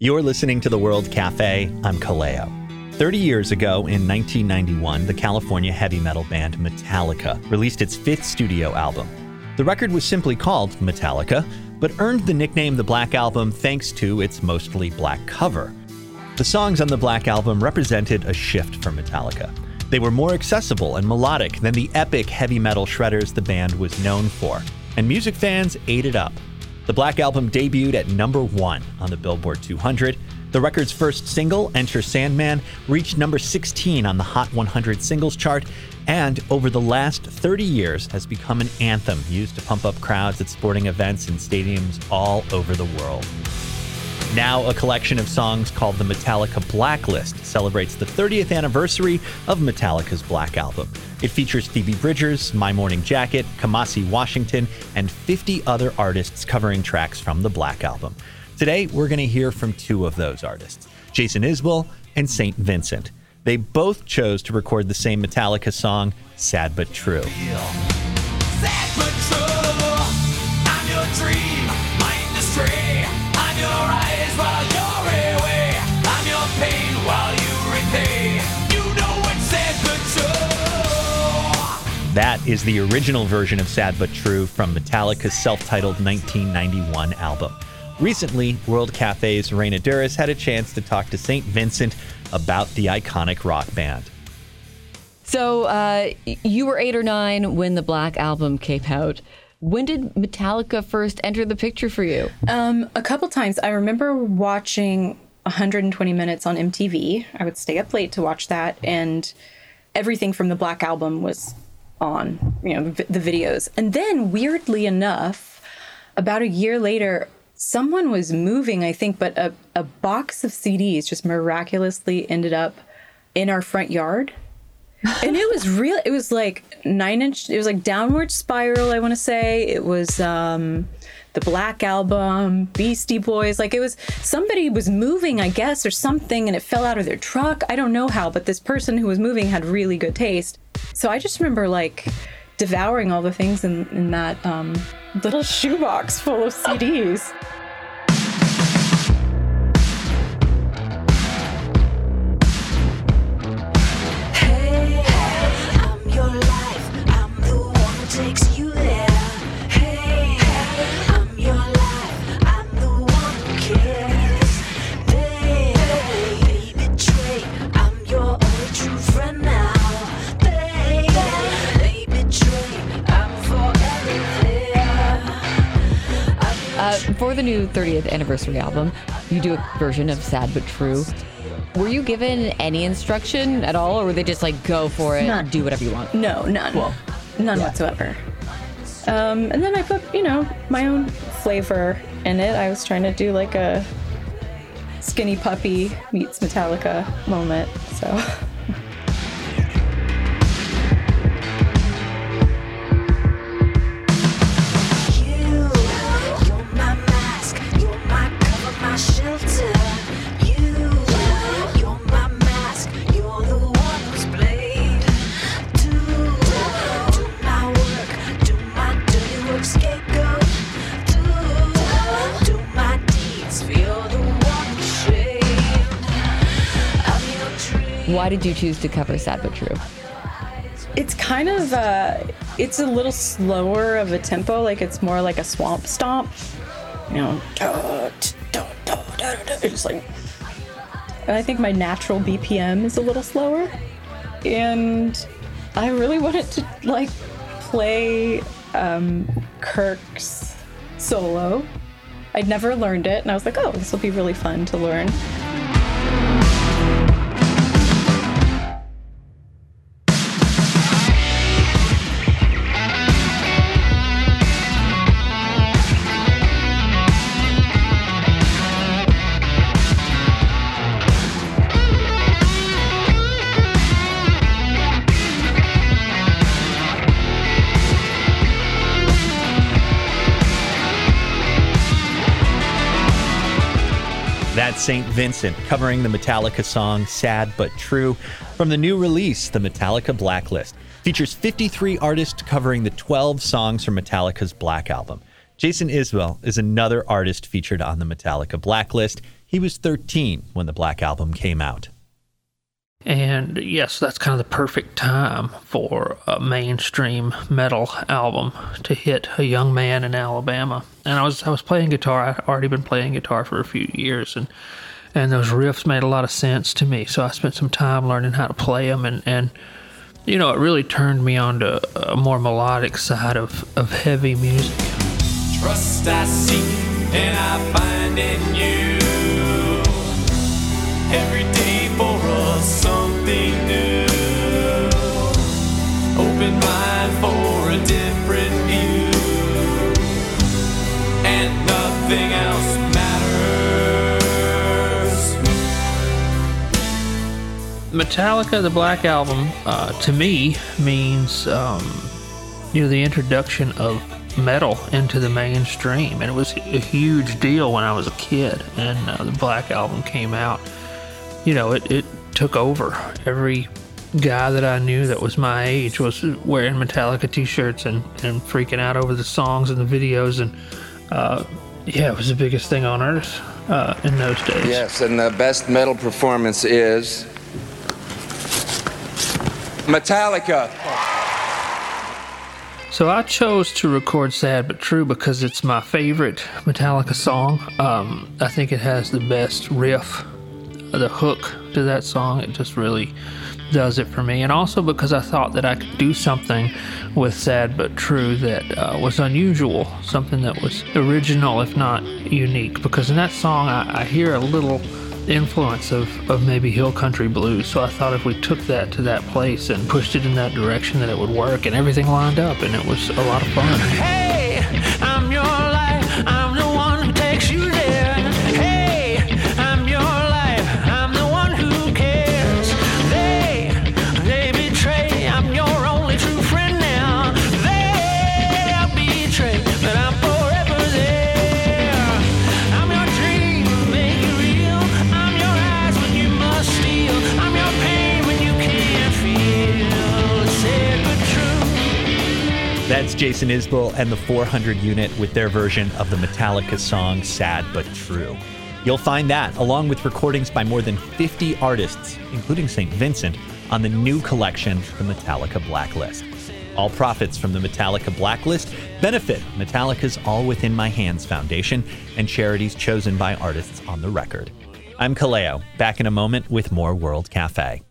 You're listening to The World Cafe. I'm Kaleo. 30 years ago, in 1991, the California heavy metal band Metallica released its fifth studio album. The record was simply called Metallica, but earned the nickname The Black Album thanks to its mostly black cover. The songs on the Black Album represented a shift for Metallica. They were more accessible and melodic than the epic heavy metal shredders the band was known for, and music fans ate it up. The Black Album debuted at number 1 on the Billboard 200. The record's first single, Enter Sandman, reached number 16 on the Hot 100 singles chart, and over the last 30 years has become an anthem used to pump up crowds at sporting events and stadiums all over the world. Now, a collection of songs called the Metallica Blacklist celebrates the 30th anniversary of Metallica's Black Album. It features Phoebe Bridgers, My Morning Jacket, Kamasi Washington, and 50 other artists covering tracks from the Black Album. Today, we're going to hear from two of those artists, Jason Isbell and St. Vincent. They both chose to record the same Metallica song, Sad But True. Sad but true, I'm your dream, my industry, I'm your eyes while you're away, I'm your pain while you repay, you know it's sad but true. That is the original version of Sad But True from Metallica's self-titled 1991 album. Recently, World Cafe's Raina Duras had a chance to talk to St. Vincent about the iconic rock band. So you were 8 or 9 when the Black Album came out. When did Metallica first enter the picture for you? A couple times. I remember watching 120 Minutes on MTV. I would stay up late to watch that, and everything from the Black Album was on, the videos. And then, weirdly enough, about a year later, someone was moving, I think, but a box of CDs just miraculously ended up in our front yard. And it was real. It was like 9-inch. It was like Downward Spiral, I want to say. It was the Black Album, Beastie Boys. Like, it was, somebody was moving, I guess, or something, and it fell out of their truck. I don't know how, but this person who was moving had really good taste. So I just remember, like, devouring all the things in that little shoebox full of CDs. For the new 30th anniversary album, you do a version of Sad But True. Were you given any instruction at all, or were they just like, go for it, None. do whatever you want? No, none. Cool. None whatsoever. And then I put, my own flavor in it. I was trying to do like a Skinny Puppy meets Metallica moment, so... Why did you choose to cover Sad But True? It's kind of, it's a little slower of a tempo. Like, it's more like a swamp stomp. It's like, and I think my natural BPM is a little slower. And I really wanted to, like, play Kirk's solo. I'd never learned it, and I was like, oh, this will be really fun to learn. That's St. Vincent covering the Metallica song Sad But True from the new release, the Metallica Blacklist. Features 53 artists covering the 12 songs from Metallica's Black Album. Jason Isbell is another artist featured on the Metallica Blacklist. He was 13 when the Black Album came out. And yes, that's kind of the perfect time for a mainstream metal album to hit a young man in Alabama. And I was playing guitar. I'd already been playing guitar for a few years, and those riffs made a lot of sense to me. So I spent some time learning how to play them, and you know, it really turned me on to a more melodic side of heavy music. Trust I seek and I find in you. Every day for us something new. Open mind for a different view. And nothing else matters. Metallica, the Black Album, to me means, the introduction of metal into the mainstream. And it was a huge deal when I was a kid and the Black Album came out. You know, it took over. Every guy that I knew that was my age was wearing Metallica t-shirts and freaking out over the songs and the videos. And it was the biggest thing on earth in those days. Yes, and the best metal performance is Metallica. So I chose to record Sad But True because it's my favorite Metallica song. I think it has the best riff, the hook to that song. It just really does it for me. And also because I thought that I could do something with Sad But True that was unusual, something that was original if not unique. Because in that song I hear a little influence of maybe hill country blues. So I thought if we took that to that place and pushed it in that direction that it would work, and everything lined up, and it was a lot of fun. Hey, I'm your life, I'm the one who takes you there. Hey, I'm your life, I'm the one who cares. They betray, I'm your only true friend now. They betray, but I'm forever there. I'm your dream, make it real. I'm your eyes when you must steal. I'm your pain when you can't feel. Sad but true. That's Jason Isbell and the 400 Unit with their version of the Metallica song Sad But True. You'll find that, along with recordings by more than 50 artists, including St. Vincent, on the new collection, the Metallica Blacklist. All profits from the Metallica Blacklist benefit Metallica's All Within My Hands Foundation and charities chosen by artists on the record. I'm Kaleo, back in a moment with more World Cafe.